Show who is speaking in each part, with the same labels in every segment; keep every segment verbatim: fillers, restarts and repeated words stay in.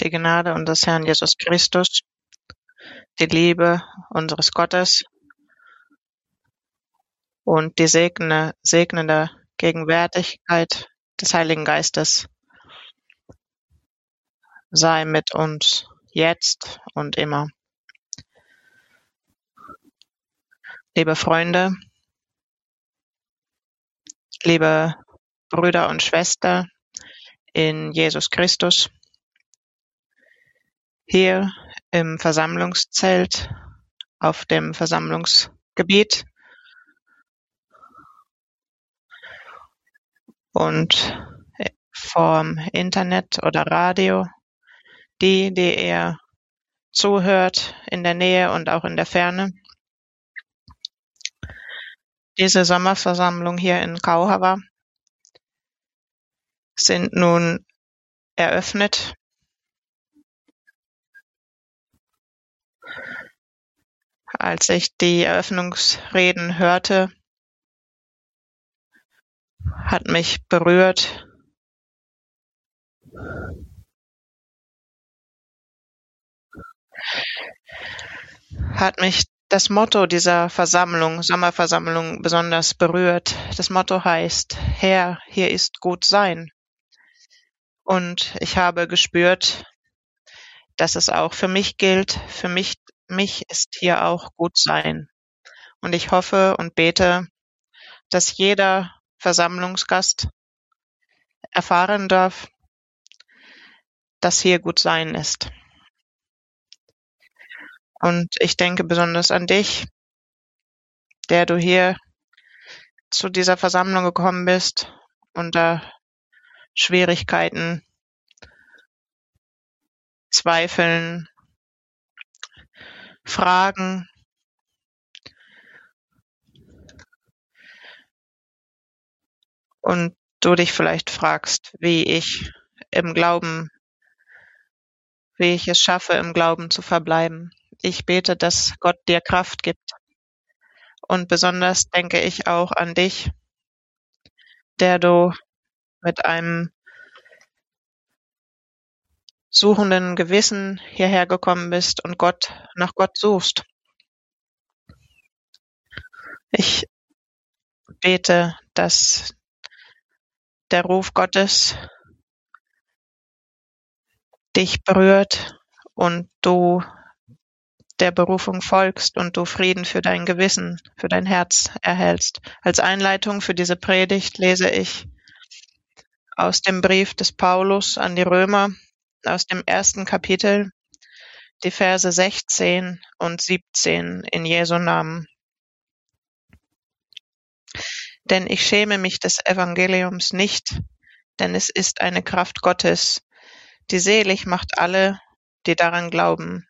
Speaker 1: Die Gnade unseres Herrn Jesus Christus, die Liebe unseres Gottes und die segne, segnende Gegenwärtigkeit des Heiligen Geistes sei mit uns jetzt und immer. Liebe Freunde, liebe Brüder und Schwestern in Jesus Christus, hier im Versammlungszelt auf dem Versammlungsgebiet und vom Internet oder Radio, die, die ihr zuhört in der Nähe und auch in der Ferne. Diese Sommerversammlung hier in Kauhava sind nun eröffnet. Als ich die Eröffnungsreden hörte, hat mich berührt, hat mich das Motto dieser Versammlung, Sommerversammlung, besonders berührt. Das Motto heißt: Herr, hier ist gut sein. Und ich habe gespürt, dass es auch für mich gilt. Für mich, mich ist hier auch gut sein. Und ich hoffe und bete, dass jeder Versammlungsgast erfahren darf, dass hier gut sein ist. Und ich denke besonders an dich, der du hier zu dieser Versammlung gekommen bist, unter Schwierigkeiten, Zweifeln, Fragen. Und du dich vielleicht fragst, wie ich im Glauben, wie ich es schaffe, im Glauben zu verbleiben. Ich bete, dass Gott dir Kraft gibt. Und besonders denke ich auch an dich, der du mit einem suchenden Gewissen hierher gekommen bist und Gott nach Gott suchst. Ich bete, dass der Ruf Gottes dich berührt und du der Berufung folgst und du Frieden für dein Gewissen, für dein Herz erhältst. Als Einleitung für diese Predigt lese ich aus dem Brief des Paulus an die Römer, aus dem ersten Kapitel, die Verse sechzehn und siebzehn in Jesu Namen. Denn ich schäme mich des Evangeliums nicht, denn es ist eine Kraft Gottes, die selig macht alle, die daran glauben.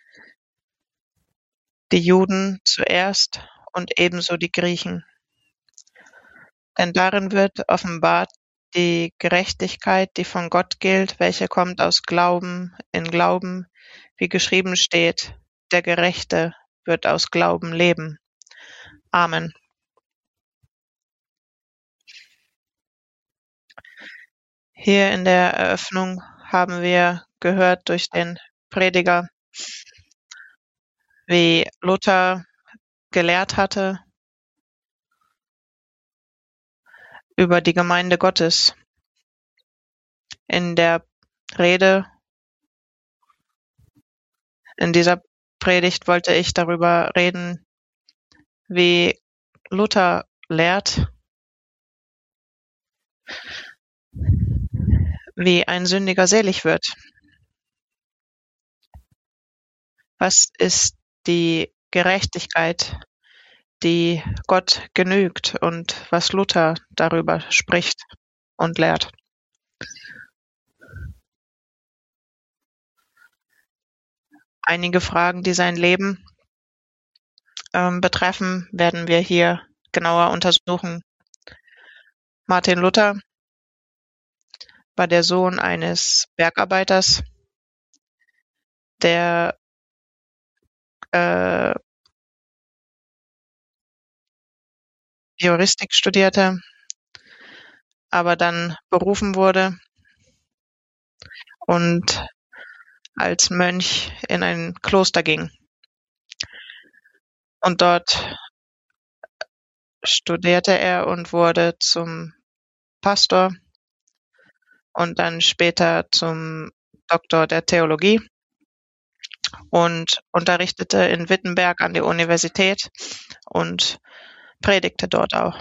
Speaker 1: Die Juden zuerst und ebenso die Griechen. Denn darin wird offenbart die Gerechtigkeit, die von Gott gilt, welche kommt aus Glauben in Glauben, wie geschrieben steht, der Gerechte wird aus Glauben leben. Amen. Hier in der Eröffnung haben wir gehört durch den Prediger, wie Luther gelehrt hatte über die Gemeinde Gottes. In der Rede, in dieser Predigt wollte ich darüber reden, wie Luther lehrt, wie ein Sündiger selig wird. Was ist die Gerechtigkeit, die Gott genügt und was Luther darüber spricht und lehrt? Einige Fragen, die sein Leben ähm, betreffen, werden wir hier genauer untersuchen. Martin Luther war der Sohn eines Bergarbeiters, der äh, Juristik studierte, aber dann berufen wurde und als Mönch in ein Kloster ging. Und dort studierte er und wurde zum Pastor und dann später zum Doktor der Theologie und unterrichtete in Wittenberg an der Universität und predigte dort auch.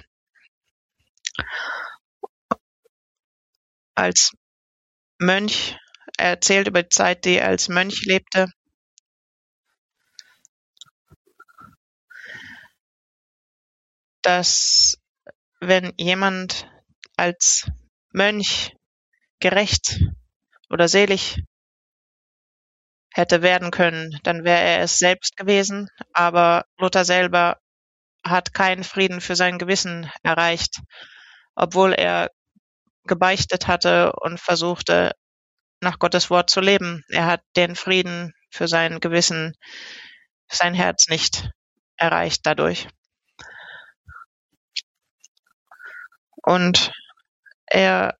Speaker 1: Als Mönch, er erzählt über die Zeit, die er als Mönch lebte. Dass wenn jemand als Mönch gerecht oder selig hätte werden können, dann wäre er es selbst gewesen, aber Luther selber hat keinen Frieden für sein Gewissen erreicht, obwohl er gebeichtet hatte und versuchte, nach Gottes Wort zu leben. Er hat den Frieden für sein Gewissen, sein Herz nicht erreicht dadurch. Und er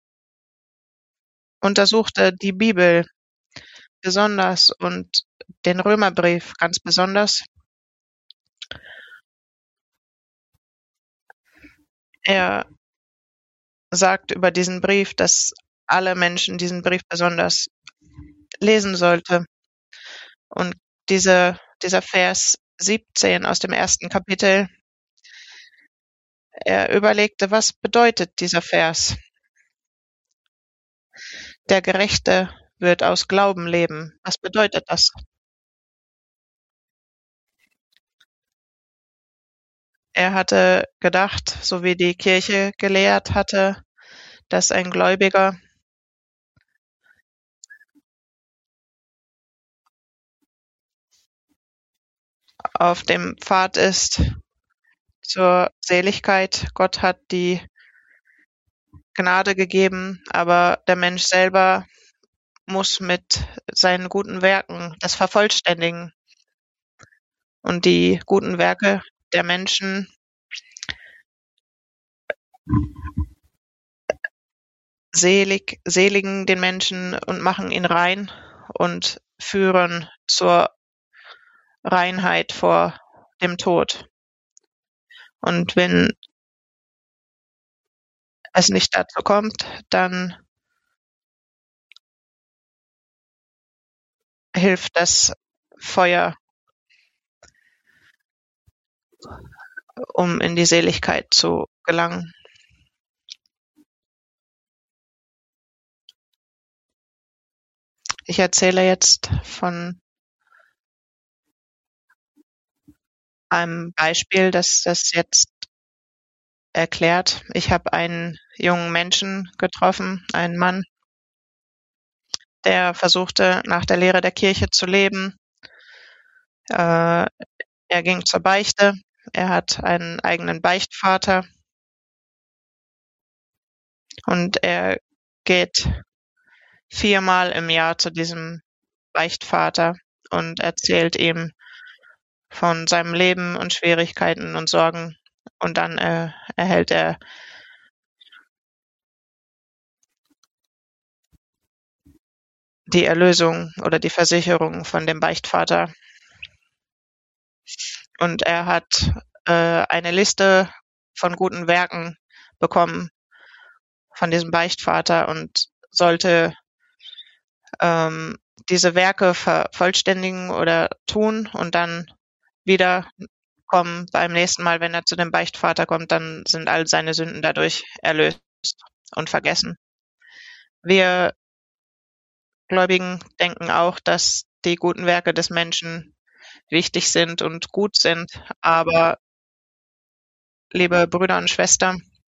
Speaker 1: untersuchte die Bibel besonders und den Römerbrief ganz besonders. Er sagt über diesen Brief, dass alle Menschen diesen Brief besonders lesen sollte. Und diese, dieser Vers siebzehn aus dem ersten Kapitel, er überlegte, was bedeutet dieser Vers? Der Gerechte wird aus Glauben leben. Was bedeutet das? Er hatte gedacht, so wie die Kirche gelehrt hatte, dass ein Gläubiger auf dem Pfad ist zur Seligkeit. Gott hat die Gnade gegeben, aber der Mensch selber muss mit seinen guten Werken das vervollständigen. Und die guten Werke der Menschen selig, seligen den Menschen und machen ihn rein und führen zur Reinheit vor dem Tod. Und wenn es nicht dazu kommt, dann hilft das Feuer, um in die Seligkeit zu gelangen. Ich erzähle jetzt von einem Beispiel, das das jetzt erklärt. Ich habe einen jungen Menschen getroffen, einen Mann, der versuchte, nach der Lehre der Kirche zu leben. Äh, er ging zur Beichte. Er hat einen eigenen Beichtvater. Und er geht viermal im Jahr zu diesem Beichtvater und erzählt ihm von seinem Leben und Schwierigkeiten und Sorgen. Und dann äh, erhält er die Erlösung oder die Versicherung von dem Beichtvater. Und er hat äh, eine Liste von guten Werken bekommen von diesem Beichtvater und sollte ähm, diese Werke vervollständigen oder tun und dann wieder kommen beim nächsten Mal, wenn er zu dem Beichtvater kommt, dann sind all seine Sünden dadurch erlöst und vergessen. Wir Gläubigen denken auch, dass die guten Werke des Menschen wichtig sind und gut sind, aber liebe Brüder und Schwestern,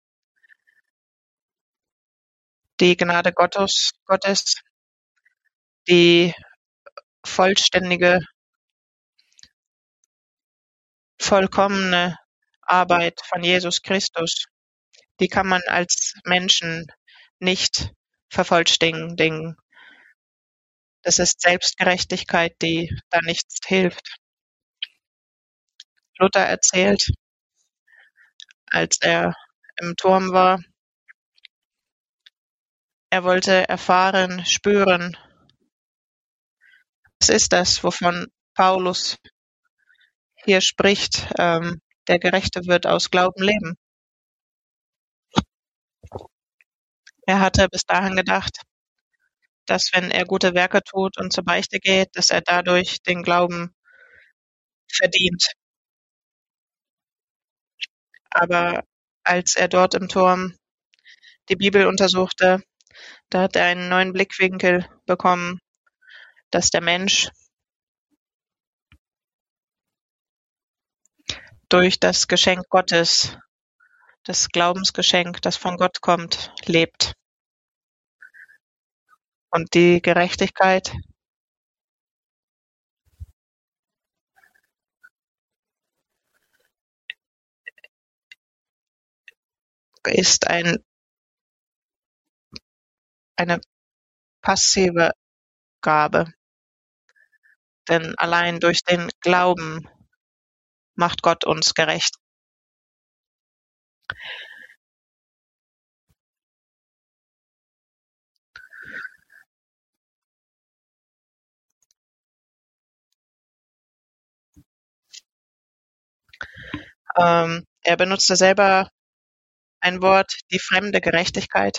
Speaker 1: die Gnade Gottes, Gottes, die vollständige, vollkommene Arbeit von Jesus Christus, die kann man als Menschen nicht vervollständigen. Das ist Selbstgerechtigkeit, die da nichts hilft. Luther erzählt, als er im Turm war, er wollte erfahren, spüren, Das ist das, wovon Paulus hier spricht. Ähm, der Gerechte wird aus Glauben leben. Er hatte bis dahin gedacht, dass wenn er gute Werke tut und zur Beichte geht, dass er dadurch den Glauben verdient. Aber als er dort im Turm die Bibel untersuchte, da hat er einen neuen Blickwinkel bekommen, dass der Mensch durch das Geschenk Gottes, das Glaubensgeschenk, das von Gott kommt, lebt. Und die Gerechtigkeit ist ein, eine passive Gabe, denn allein durch den Glauben macht Gott uns gerecht. Ähm, er benutzte selber ein Wort, die fremde Gerechtigkeit.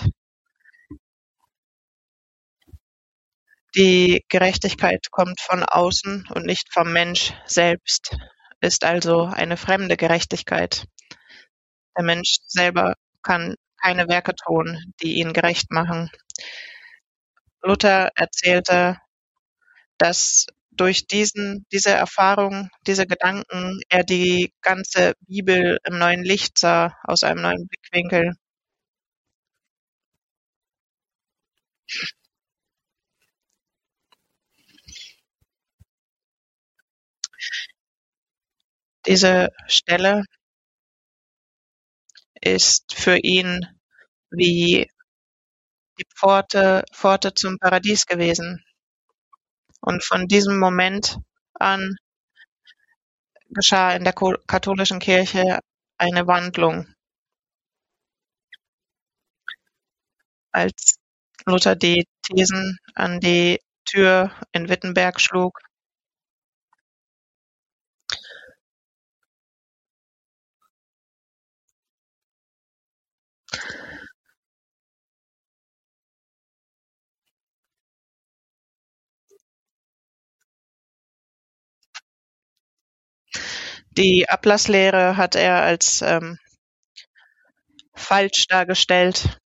Speaker 1: Die Gerechtigkeit kommt von außen und nicht vom Mensch selbst, ist also eine fremde Gerechtigkeit. Der Mensch selber kann keine Werke tun, die ihn gerecht machen. Luther erzählte, dass durch diesen, diese Erfahrung, diese Gedanken er die ganze Bibel im neuen Licht sah, aus einem neuen Blickwinkel. Diese Stelle ist für ihn wie die Pforte, Pforte zum Paradies gewesen. Und von diesem Moment an geschah in der katholischen Kirche eine Wandlung. Als Luther die Thesen an die Tür in Wittenberg schlug, die Ablasslehre hat er als ähm, falsch dargestellt,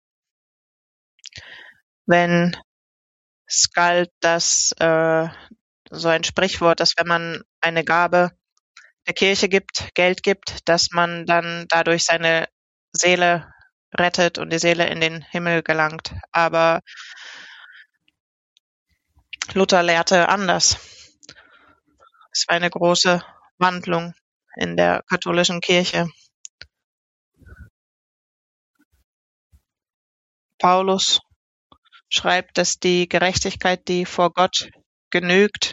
Speaker 1: wenn es galt, dass äh, so ein Sprichwort, dass wenn man eine Gabe der Kirche gibt, Geld gibt, dass man dann dadurch seine Seele rettet und die Seele in den Himmel gelangt. Aber Luther lehrte anders. Es war eine große Wandlung in der katholischen Kirche. Paulus schreibt, dass die Gerechtigkeit, die vor Gott genügt,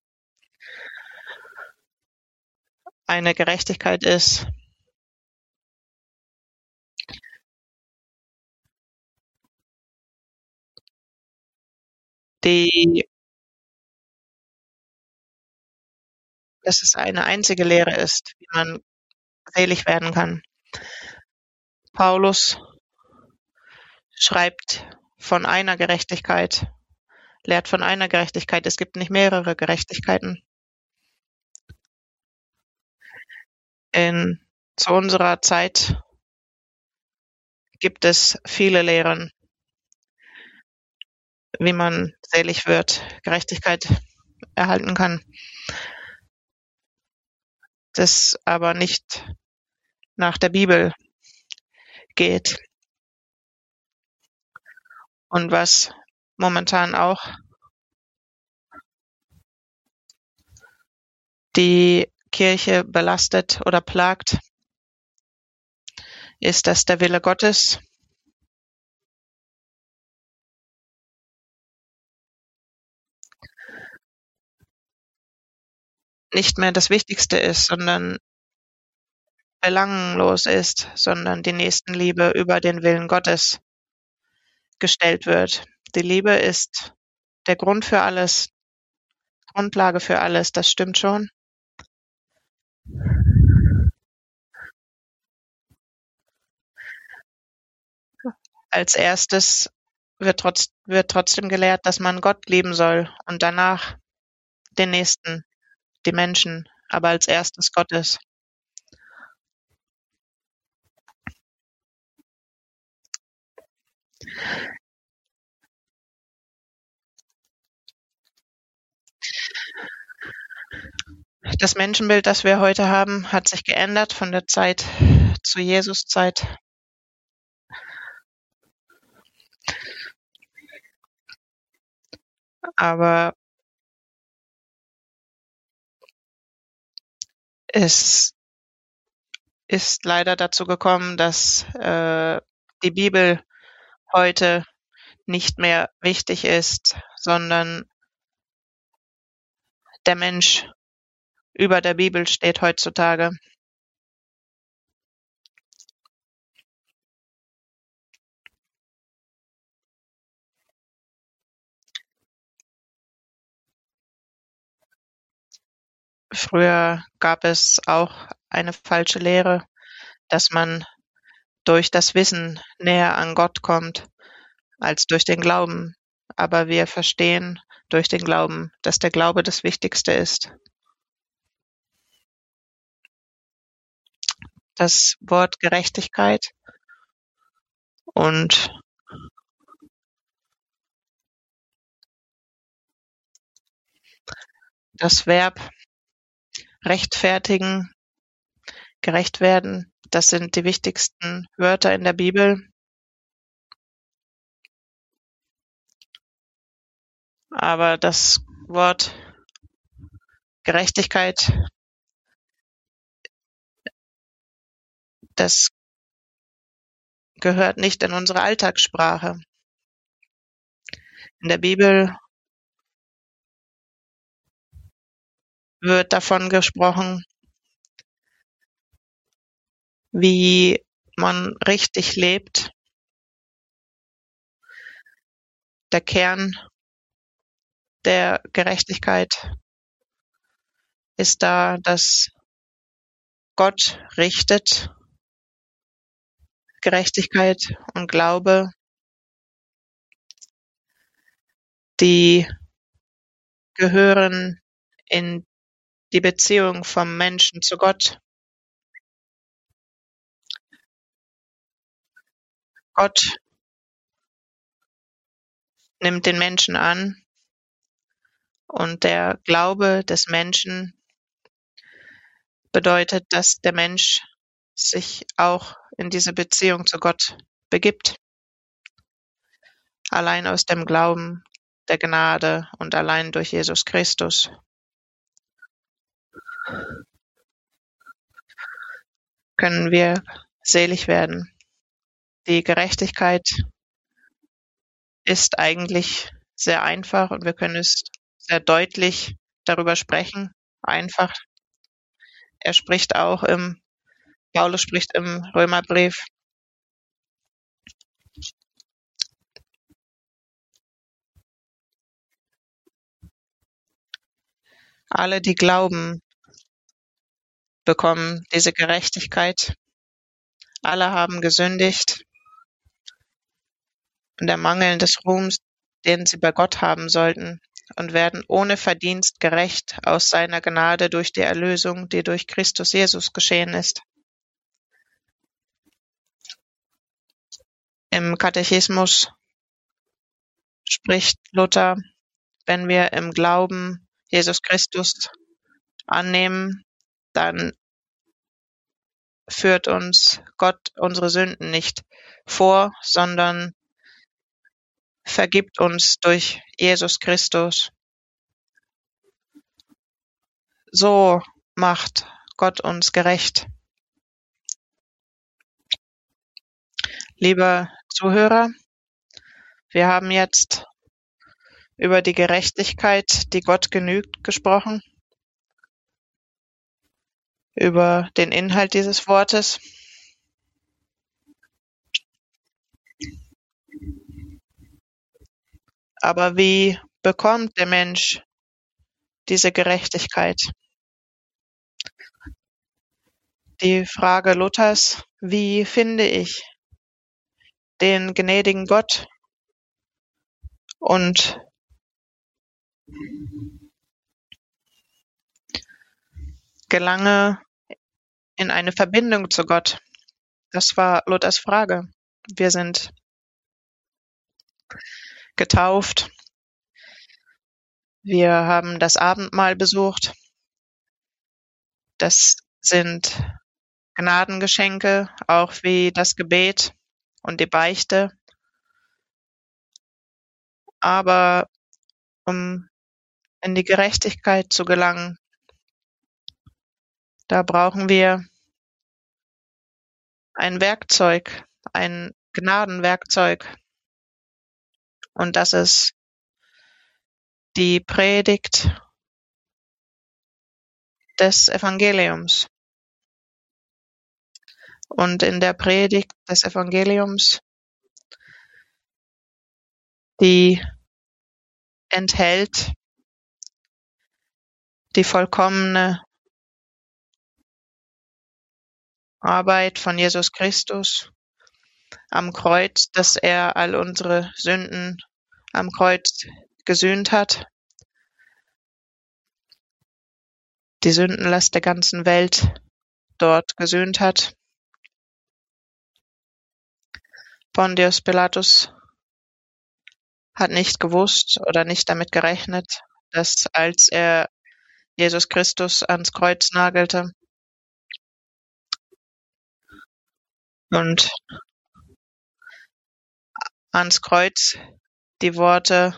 Speaker 1: eine Gerechtigkeit ist, die, dass es eine einzige Lehre ist, wie man selig werden kann. Paulus schreibt von einer Gerechtigkeit, lehrt von einer Gerechtigkeit. Es gibt nicht mehrere Gerechtigkeiten. In, zu unserer Zeit gibt es viele Lehren, wie man selig wird, Gerechtigkeit erhalten kann, das aber nicht nach der Bibel geht. Und was momentan auch die Kirche belastet oder plagt, ist, dass der Wille Gottes nicht mehr das Wichtigste ist, sondern belanglos ist, sondern die Nächstenliebe über den Willen Gottes gestellt wird. Die Liebe ist der Grund für alles. Grundlage für alles, das stimmt schon. Als Erstes wird trotz wird trotzdem gelehrt, dass man Gott lieben soll und danach den Nächsten, die Menschen, aber als Erstes Gottes. Das Menschenbild, das wir heute haben, hat sich geändert von der Zeit zu Jesus-Zeit. Aber es ist leider dazu gekommen, dass, äh, die Bibel heute nicht mehr wichtig ist, sondern der Mensch über der Bibel steht heutzutage. Früher gab es auch eine falsche Lehre, dass man durch das Wissen näher an Gott kommt als durch den Glauben. Aber wir verstehen durch den Glauben, dass der Glaube das Wichtigste ist. Das Wort Gerechtigkeit und das Verb rechtfertigen, gerecht werden, das sind die wichtigsten Wörter in der Bibel. Aber das Wort Gerechtigkeit, das gehört nicht in unsere Alltagssprache. In der Bibel wird davon gesprochen, wie man richtig lebt. Der Kern der Gerechtigkeit ist da, dass Gott richtet. Gerechtigkeit und Glaube, die gehören in die Beziehung vom Menschen zu Gott. Gott nimmt den Menschen an und der Glaube des Menschen bedeutet, dass der Mensch sich auch in diese Beziehung zu Gott begibt. Allein aus dem Glauben der Gnade und allein durch Jesus Christus. Können wir selig werden. Die Gerechtigkeit ist eigentlich sehr einfach und wir können es sehr deutlich darüber sprechen. Einfach. Er spricht auch im, Paulus spricht im Römerbrief. Alle, die glauben, bekommen diese Gerechtigkeit. Alle haben gesündigt und ermangeln des Ruhms, den sie bei Gott haben sollten, und werden ohne Verdienst gerecht aus seiner Gnade durch die Erlösung, die durch Christus Jesus geschehen ist. Im Katechismus spricht Luther, wenn wir im Glauben Jesus Christus annehmen, dann führt uns Gott unsere Sünden nicht vor, sondern vergibt uns durch Jesus Christus. So macht Gott uns gerecht. Liebe Zuhörer, wir haben jetzt über die Gerechtigkeit, die Gott genügt, gesprochen, über den Inhalt dieses Wortes. Aber wie bekommt der Mensch diese Gerechtigkeit. Die Frage Luthers: Wie finde ich den gnädigen Gott und gelange in eine Verbindung zu Gott? Das war Luthers Frage. Wir sind getauft. Wir haben das Abendmahl besucht. Das sind Gnadengeschenke, auch wie das Gebet und die Beichte. Aber um in die Gerechtigkeit zu gelangen, da brauchen wir ein Werkzeug, ein Gnadenwerkzeug. Und das ist die Predigt des Evangeliums. Und in der Predigt des Evangeliums, die enthält die vollkommene Arbeit von Jesus Christus am Kreuz, dass er all unsere Sünden am Kreuz gesühnt hat, die Sündenlast der ganzen Welt dort gesühnt hat. Pontius Pilatus hat nicht gewusst oder nicht damit gerechnet, dass als er Jesus Christus ans Kreuz nagelte und ans Kreuz die Worte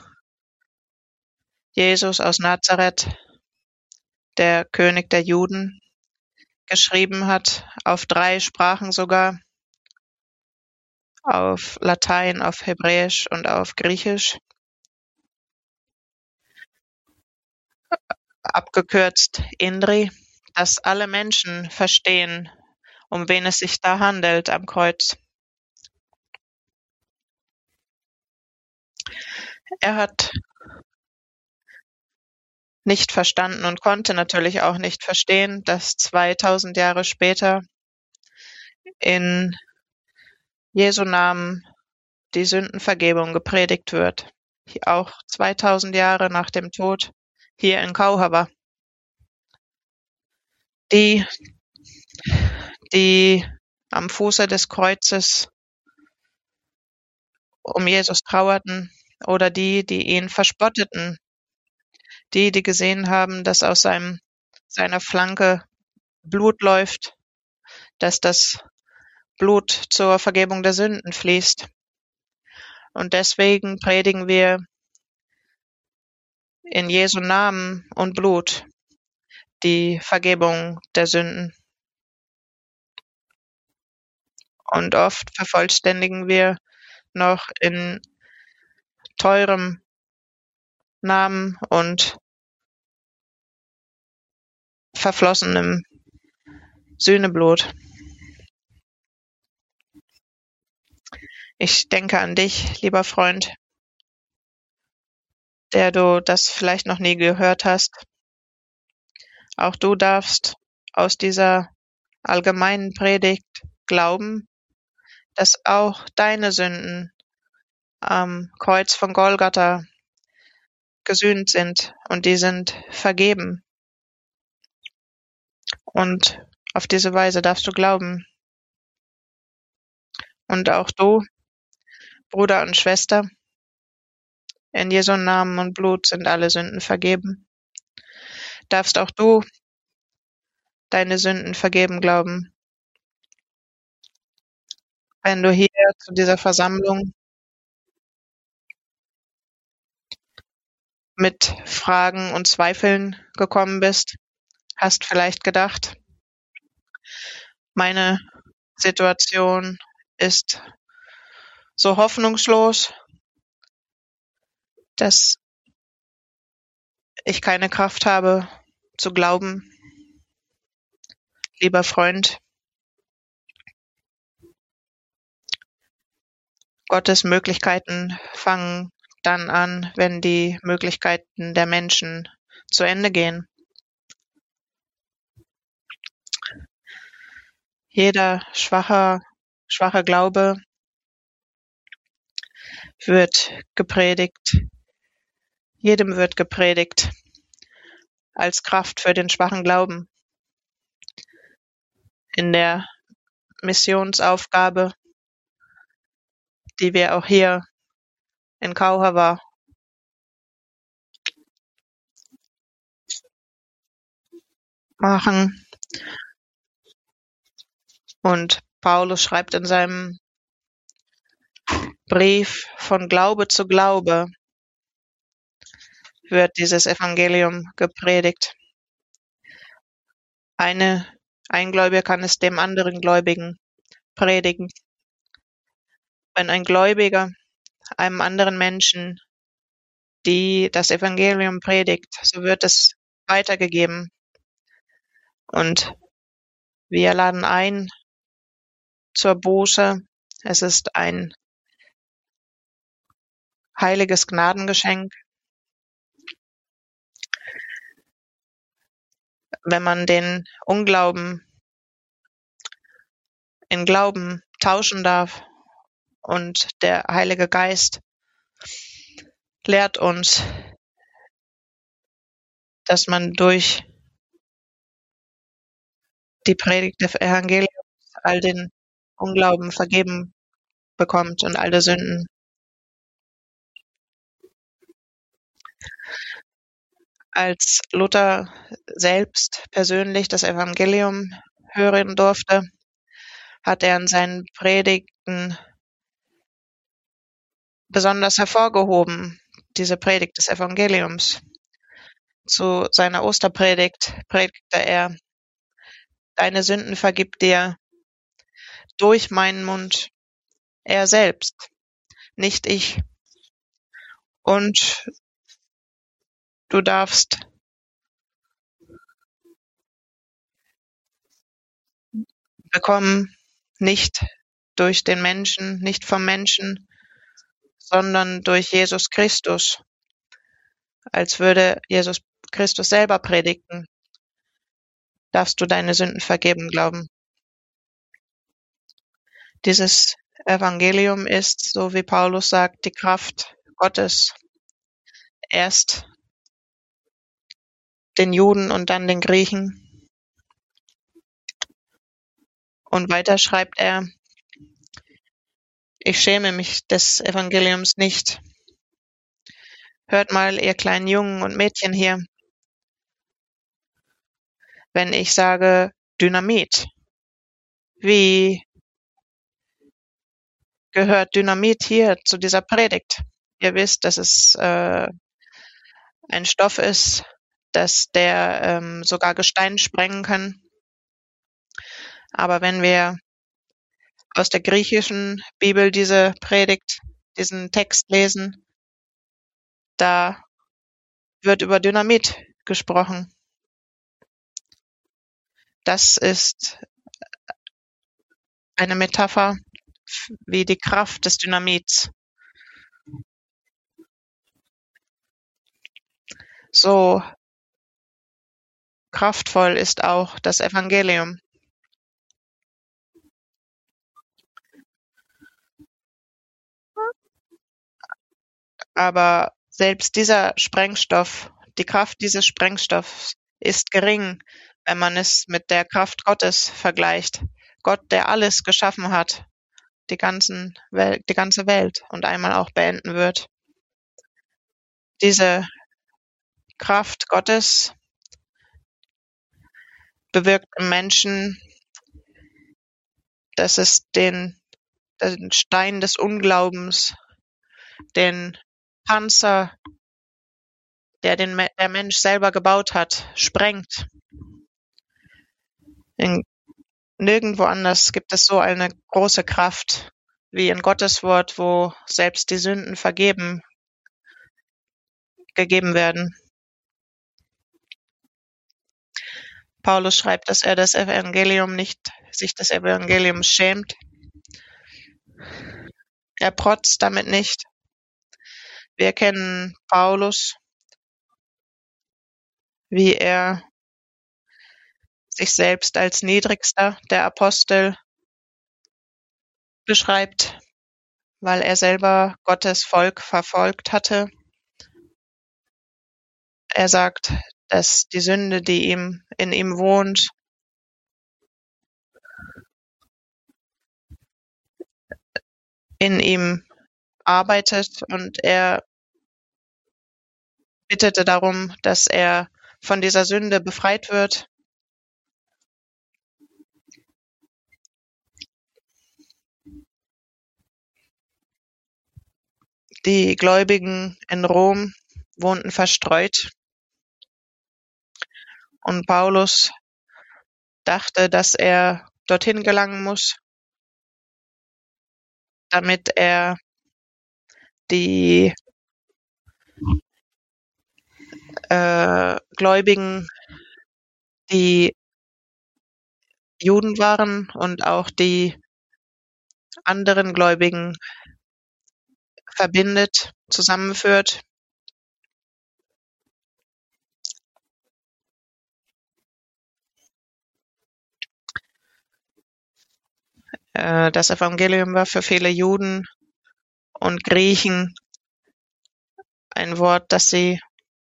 Speaker 1: Jesus aus Nazareth, der König der Juden, geschrieben hat, auf drei Sprachen sogar, auf Latein, auf Hebräisch und auf Griechisch, abgekürzt Indri, dass alle Menschen verstehen, um wen es sich da handelt am Kreuz. Er hat nicht verstanden und konnte natürlich auch nicht verstehen, dass zweitausend Jahre später in Jesu Namen die Sündenvergebung gepredigt wird. Auch zweitausend Jahre nach dem Tod hier in Kauhava. Die, die am Fuße des Kreuzes um Jesus trauerten oder die, die ihn verspotteten, die, die gesehen haben, dass aus seinem, seiner Flanke Blut läuft, dass das Blut zur Vergebung der Sünden fließt. Und deswegen predigen wir in Jesu Namen und Blut die Vergebung der Sünden. Und oft vervollständigen wir noch in teurem Namen und verflossenem Sühneblut. Ich denke an dich, lieber Freund, der du das vielleicht noch nie gehört hast. Auch du darfst aus dieser allgemeinen Predigt glauben, dass auch deine Sünden am Kreuz von Golgatha gesühnt sind und die sind vergeben. Und auf diese Weise darfst du glauben. Und auch du, Bruder und Schwester, in Jesu Namen und Blut sind alle Sünden vergeben. Darfst auch du deine Sünden vergeben glauben. Wenn du hier zu dieser Versammlung mit Fragen und Zweifeln gekommen bist, hast vielleicht gedacht, meine Situation ist so hoffnungslos, dass ich keine Kraft habe zu glauben. Lieber Freund, Gottes Möglichkeiten fangen dann an, wenn die Möglichkeiten der Menschen zu Ende gehen. Jeder schwache, schwache Glaube wird gepredigt, jedem wird gepredigt als Kraft für den schwachen Glauben. In der Missionsaufgabe, die wir auch hier in Kauhava machen. Und Paulus schreibt in seinem Brief, von Glaube zu Glaube wird dieses Evangelium gepredigt. Eine, ein Gläubiger kann es dem anderen Gläubigen predigen. Wenn ein Gläubiger einem anderen Menschen die das Evangelium predigt, so wird es weitergegeben. Und wir laden ein zur Buße. Es ist ein heiliges Gnadengeschenk. Wenn man den Unglauben in Glauben tauschen darf und der Heilige Geist lehrt uns, dass man durch die Predigt des Evangeliums all den Unglauben vergeben bekommt und alle Sünden. Als Luther selbst persönlich das Evangelium hören durfte, hat er in seinen Predigten besonders hervorgehoben, diese Predigt des Evangeliums. Zu seiner Osterpredigt predigte er: Deine Sünden vergibt dir durch meinen Mund er selbst, nicht ich. Und du darfst bekommen, nicht durch den Menschen, nicht vom Menschen, sondern durch Jesus Christus, als würde Jesus Christus selber predigen, darfst du deine Sünden vergeben glauben. Dieses Evangelium ist, so wie Paulus sagt, die Kraft Gottes, erst den Juden und dann den Griechen. Und weiter schreibt er: Ich schäme mich des Evangeliums nicht. Hört mal, ihr kleinen Jungen und Mädchen hier, wenn ich sage Dynamit. Wie gehört Dynamit hier zu dieser Predigt? Ihr wisst, dass es äh, ein Stoff ist, dass der ähm, sogar Gestein sprengen kann. Aber wenn wir aus der griechischen Bibel diese Predigt, diesen Text lesen, da wird über Dynamit gesprochen. Das ist eine Metapher wie die Kraft des Dynamits. So kraftvoll ist auch das Evangelium. Aber selbst dieser Sprengstoff, die Kraft dieses Sprengstoffs ist gering, wenn man es mit der Kraft Gottes vergleicht. Gott, der alles geschaffen hat, die, ganzen Welt, die ganze Welt und einmal auch beenden wird. Diese Kraft Gottes bewirkt im Menschen, dass es den, den Stein des Unglaubens, den Panzer, der den, der Mensch selber gebaut hat, sprengt. In, nirgendwo anders gibt es so eine große Kraft wie in Gottes Wort, wo selbst die Sünden vergeben gegeben werden. Paulus schreibt, dass er das Evangelium nicht, sich des Evangeliums schämt. Er protzt damit nicht. Wir kennen Paulus wie er sich selbst als niedrigster der Apostel beschreibt, weil er selber Gottes Volk verfolgt hatte. Er sagt, dass die Sünde, die ihm in ihm wohnt, in ihm arbeitet, und er bittete darum, dass er von dieser Sünde befreit wird. Die Gläubigen in Rom wohnten verstreut, und Paulus dachte, dass er dorthin gelangen muss, damit er die äh, Gläubigen, die Juden waren, und auch die anderen Gläubigen verbindet, zusammenführt. Äh, das Evangelium war für viele Juden und Griechen ein Wort, das sie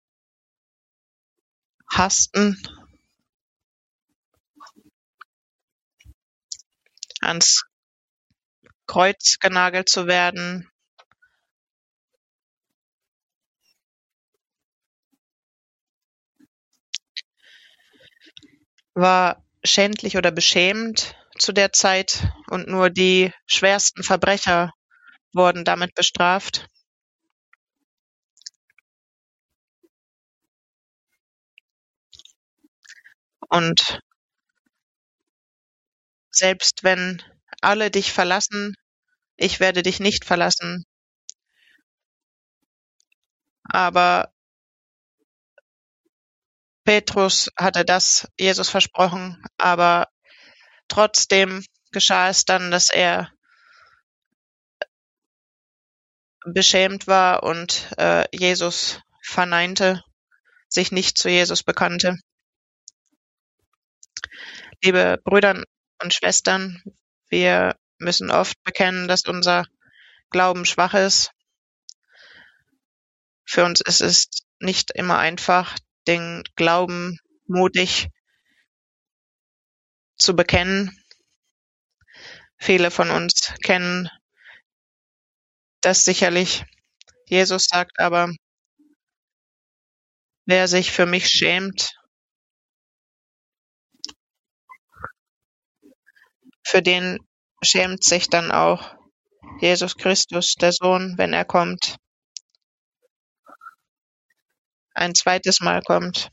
Speaker 1: hassten, ans Kreuz genagelt zu werden, war schändlich oder beschämend zu der Zeit, und nur die schwersten Verbrecher wurden damit bestraft. Und selbst wenn alle dich verlassen, ich werde dich nicht verlassen. Aber Petrus hatte das Jesus versprochen, aber trotzdem geschah es dann, dass er beschämt war und äh, Jesus verneinte, sich nicht zu Jesus bekannte. Liebe Brüder und Schwestern, wir müssen oft bekennen, dass unser Glauben schwach ist. Für uns ist es nicht immer einfach, den Glauben mutig zu bekennen. Viele von uns kennen das sicherlich. Jesus sagt aber, wer sich für mich schämt, für den schämt sich dann auch Jesus Christus, der Sohn, wenn er kommt, ein zweites Mal kommt.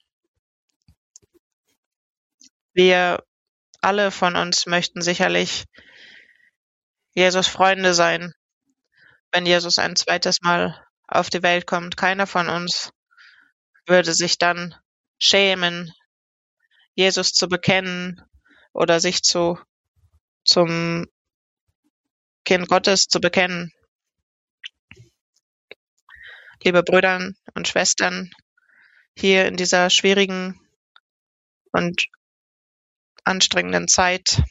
Speaker 1: Wir alle von uns möchten sicherlich Jesus Freunde sein, wenn Jesus ein zweites Mal auf die Welt kommt. Keiner von uns würde sich dann schämen, Jesus zu bekennen oder sich zu, zum Kind Gottes zu bekennen. Liebe Brüder und Schwestern, hier in dieser schwierigen und anstrengenden Zeit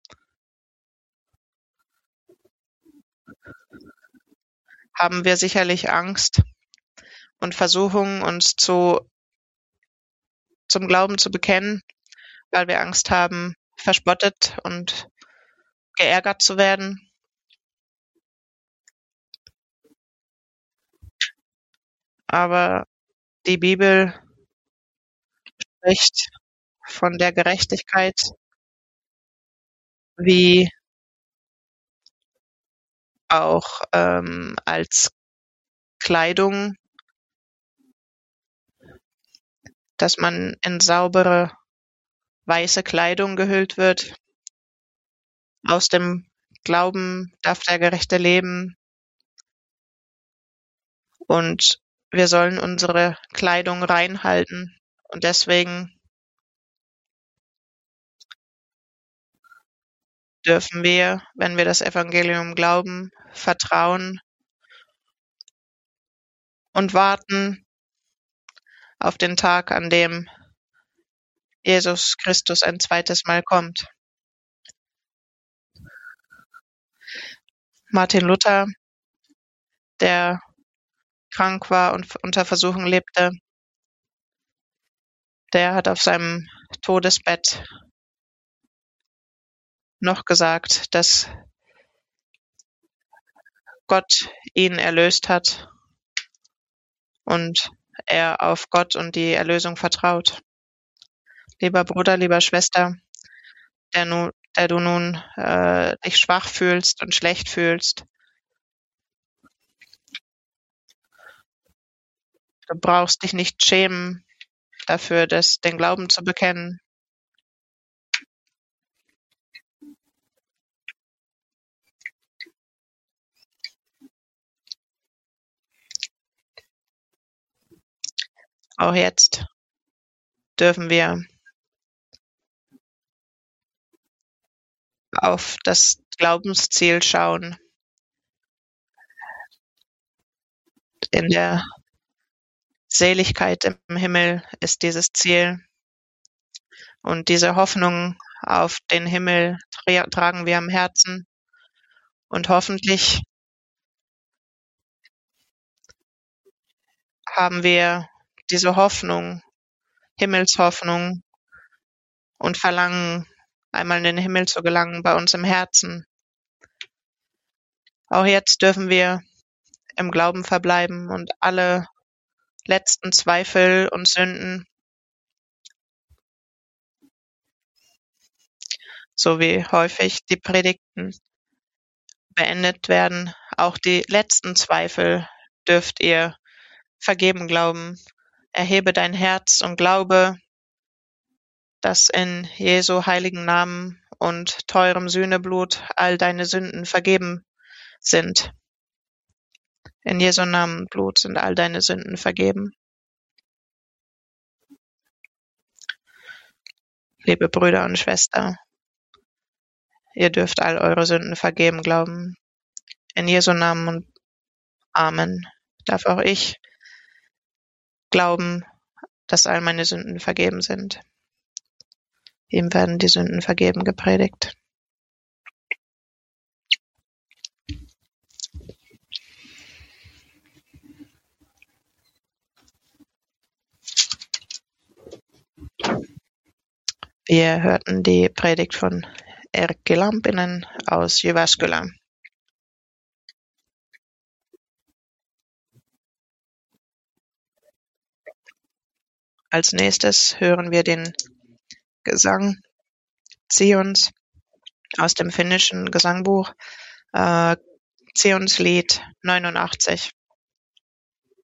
Speaker 1: haben wir sicherlich Angst und Versuchung, uns zu, zum Glauben zu bekennen, weil wir Angst haben, verspottet und geärgert zu werden. Aber die Bibel spricht von der Gerechtigkeit, wie auch ähm, als Kleidung, dass man in saubere weiße Kleidung gehüllt wird. Aus dem Glauben darf der Gerechte leben, und wir sollen unsere Kleidung rein halten. Und deswegen dürfen wir, wenn wir das Evangelium glauben, vertrauen und warten, auf den Tag, an dem Jesus Christus ein zweites Mal kommt. Martin Luther, der krank war und unter Versuchung lebte, der hat auf seinem Todesbett noch gesagt, dass Gott ihn erlöst hat und er auf Gott und die Erlösung vertraut. Lieber Bruder, lieber Schwester, der, nu, der du nun äh, dich schwach fühlst und schlecht fühlst, du brauchst dich nicht schämen dafür, das, den Glauben zu bekennen. Auch jetzt dürfen wir auf das Glaubensziel schauen. In der Seligkeit im Himmel ist dieses Ziel. Und diese Hoffnung auf den Himmel tra- tragen wir am Herzen. Und hoffentlich haben wir diese Hoffnung, Himmelshoffnung und Verlangen, einmal in den Himmel zu gelangen, bei uns im Herzen. Auch jetzt dürfen wir im Glauben verbleiben und alle letzten Zweifel und Sünden, so wie häufig die Predigten beendet werden, auch die letzten Zweifel dürft ihr vergeben glauben. Erhebe dein Herz und glaube, dass in Jesu heiligen Namen und teurem Sühneblut all deine Sünden vergeben sind. In Jesu Namen und Blut sind all deine Sünden vergeben. Liebe Brüder und Schwestern, ihr dürft all eure Sünden vergeben glauben. In Jesu Namen und Amen. Darf auch ich glauben, dass all meine Sünden vergeben sind. Ihm werden die Sünden vergeben gepredigt. Wir hörten die Predigt von Erkki Lampinen aus Jyväskylä. Als nächstes hören wir den Gesang Zions aus dem finnischen Gesangbuch, äh, Zions Lied neunundachtzig.